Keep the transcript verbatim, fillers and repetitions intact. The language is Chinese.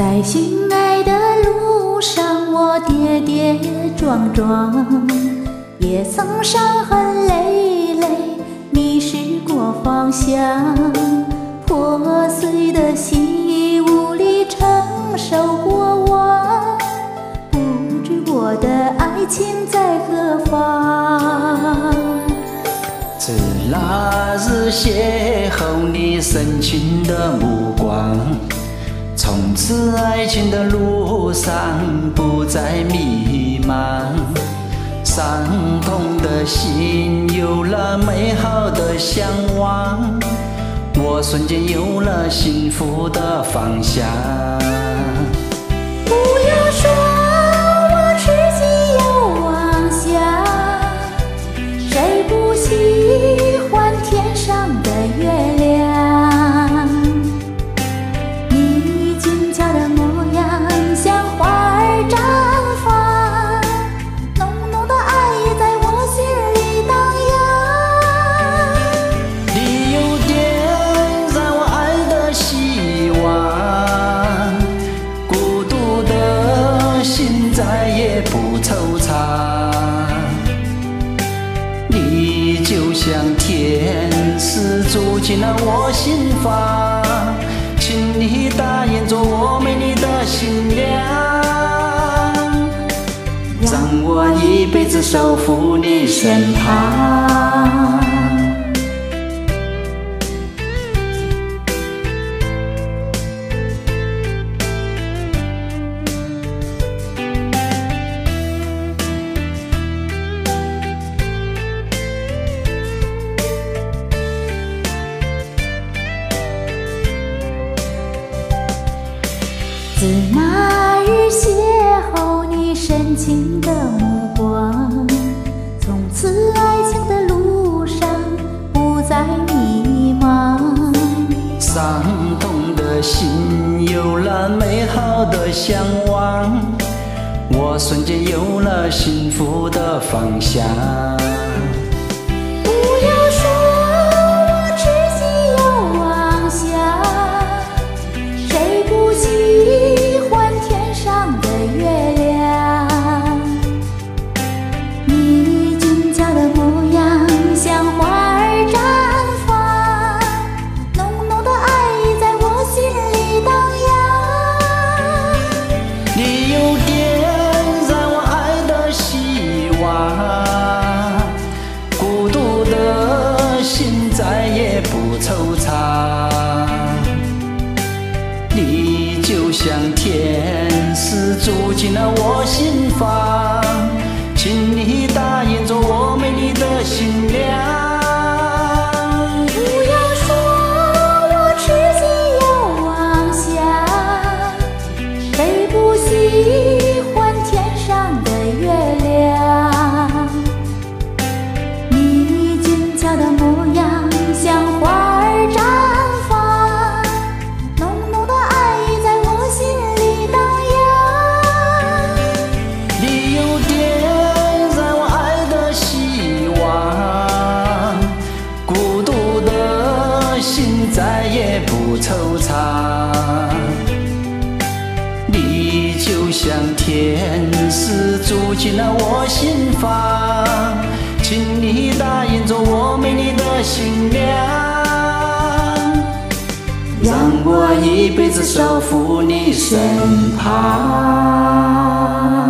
在寻爱的路上，我跌跌撞撞，也曾伤痕累累，迷失过方向。破碎的心无力承受过往，不知我的爱情在何方。 自那日邂逅你深情的目光，从此爱情的路上不再迷茫，伤痛的心有了美好的向往，我瞬间有了幸福的方向。 不要说我痴心又妄想，谁不喜欢天上的月亮？你俊俏的模样像花儿绽放，浓浓的爱也在我心里荡漾。 你有点让我爱的希望，孤独的心再也不惆怅。你就像天使住进了我心房，请你答应做我美丽的新娘，让我一辈子守护你身旁。 自那日邂逅你深情的目光，从此爱情的路上不再迷茫， 伤痛的心有了美好的向往，我瞬间有了幸福的方向。 不要说我痴心又妄想，谁不喜欢天上的月亮？你俊俏的模样像花儿绽放，浓浓的爱已在我心里荡漾。 你有点让我爱的希望，孤独的心再也不惆怅。你就像天使住进了我心房，请你答应做我美丽的新娘。 不要说我痴心又妄想，谁不喜欢天上的月亮？你俊俏的模样像花儿绽放，浓浓的爱已在我心里荡漾。 你有点让我爱的希望，孤独的心再也不惆怅。你就像天使住进了我心房，请你答应做我美丽的新娘，让我一辈子守护你身旁。